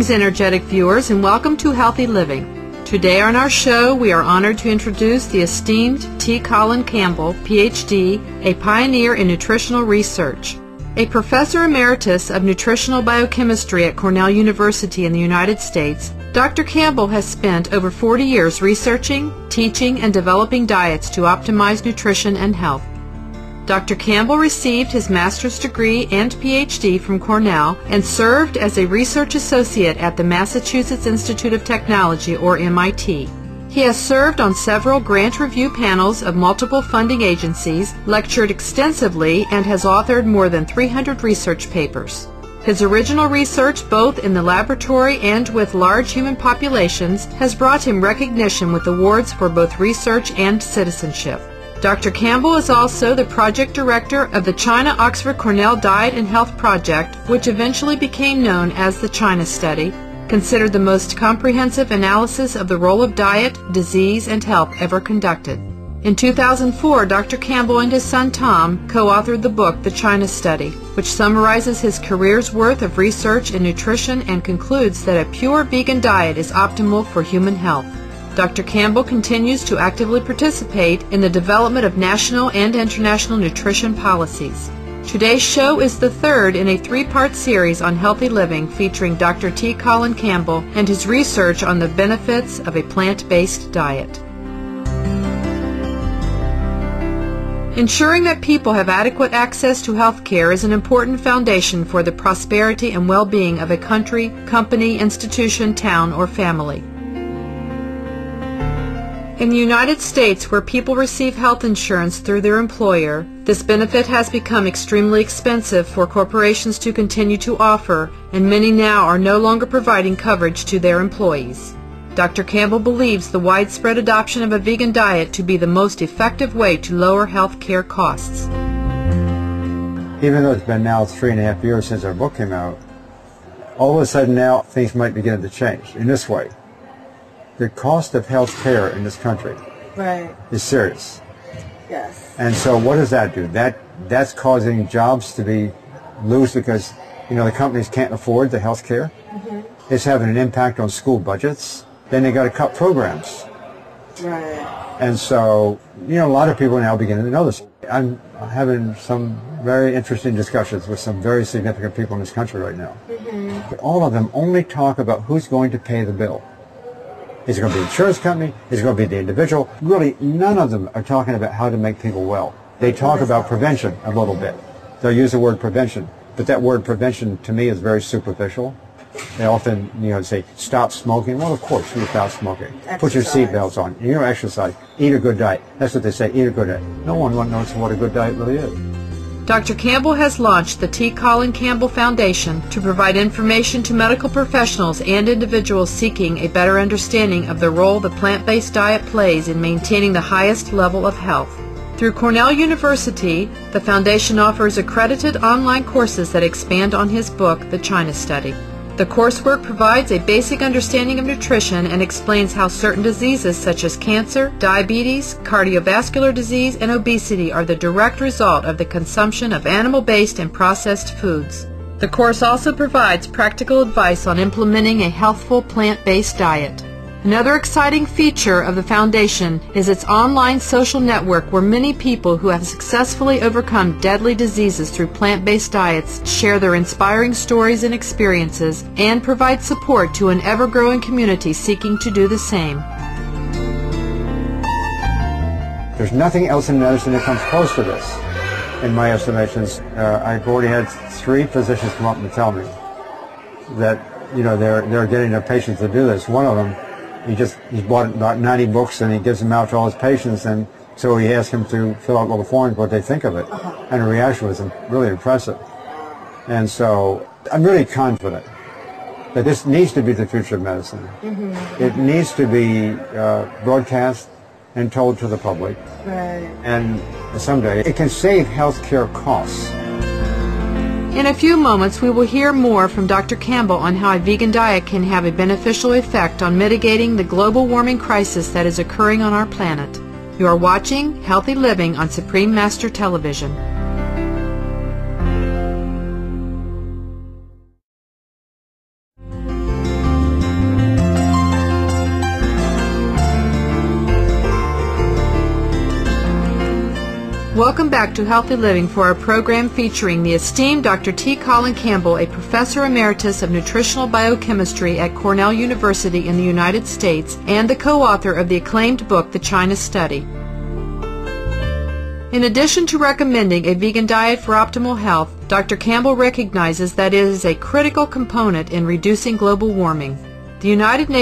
Greetings, energetic viewers, and welcome to Healthy Living. Today on our show, we are honored to introduce the esteemed T. Colin Campbell, Ph.D., a pioneer in nutritional research. A professor emeritus of nutritional biochemistry at Cornell University in the United States, Dr. Campbell has spent over 40 years researching, teaching, and developing diets to optimize nutrition and health. Dr. Campbell received his master's degree and Ph.D. from Cornell and served as a research associate at the Massachusetts Institute of Technology, or MIT. He has served on several grant review panels of multiple funding agencies, lectured extensively, and has authored more than 300 research papers. His original research, both in the laboratory and with large human populations, has brought him recognition with awards for both research and citizenship. Dr. Campbell is also the project director of the China-Oxford-Cornell Diet and Health Project, which eventually became known as the China Study, considered the most comprehensive analysis of the role of diet, disease, and health ever conducted. In 2004, Dr. Campbell and his son Tom co-authored the book The China Study, which summarizes his career's worth of research in nutrition and concludes that a pure vegan diet is optimal for human health. Dr. Campbell continues to actively participate in the development of national and international nutrition policies. Today's show is the third in a three-part series on healthy living featuring Dr. T. Colin Campbell and his research on the benefits of a plant-based diet. Ensuring that people have adequate access to health care is an important foundation for the prosperity and well-being of a country, company, institution, town, or family. In the United States, where people receive health insurance through their employer, this benefit has become extremely expensive for corporations to continue to offer, and many now are no longer providing coverage to their employees. Dr. Campbell believes the widespread adoption of a vegan diet to be the most effective way to lower health care costs. Even though it's been now 3.5 years since our book came out, all of a sudden now things might begin to change in this way. The cost of health care in this country is serious. Yes. And so what does that do? That's causing jobs to be loose because, the companies can't afford the health care. Mm-hmm. It's having an impact on school budgets. Then they got to cut programs. Right. And so, a lot of people are now beginning to know this. I'm having some very interesting discussions with some very significant people in this country right now. Mm-hmm. But all of them only talk about who's going to pay the bill. Is it going to be the insurance company? Is it going to be the individual? Really, none of them are talking about how to make people well. They talk about prevention a little bit. They'll use the word prevention, but that word prevention to me is very superficial. They often, say, stop smoking. Well, of course, you stop smoking. Exercise. Put your seatbelts on. Exercise. Eat a good diet. That's what they say, eat a good diet. No one knows what a good diet really is. Dr. Campbell has launched the T. Colin Campbell Foundation to provide information to medical professionals and individuals seeking a better understanding of the role the plant-based diet plays in maintaining the highest level of health. Through Cornell University, the foundation offers accredited online courses that expand on his book, The China Study. The coursework provides a basic understanding of nutrition and explains how certain diseases such as cancer, diabetes, cardiovascular disease, and obesity are the direct result of the consumption of animal-based and processed foods. The course also provides practical advice on implementing a healthful plant-based diet. Another exciting feature of the foundation is its online social network where many people who have successfully overcome deadly diseases through plant-based diets share their inspiring stories and experiences and provide support to an ever-growing community seeking to do the same. There's nothing else in medicine that comes close to this, in my estimations. I've already had 3 physicians come up and tell me that, they're getting their patients to do this. One of them, he's bought about 90 books and he gives them out to all his patients, and so he asked them to fill out little forms what they think of it. And the reaction was really impressive. And so I'm really confident that this needs to be the future of medicine. Mm-hmm. It needs to be broadcast and told to the public. Right. And someday it can save healthcare costs. In a few moments, we will hear more from Dr. Campbell on how a vegan diet can have a beneficial effect on mitigating the global warming crisis that is occurring on our planet. You are watching Healthy Living on Supreme Master Television. Welcome back to Healthy Living for our program featuring the esteemed Dr. T. Colin Campbell, a Professor Emeritus of Nutritional Biochemistry at Cornell University in the United States and the co-author of the acclaimed book, The China Study. In addition to recommending a vegan diet for optimal health, Dr. Campbell recognizes that it is a critical component in reducing global warming. The United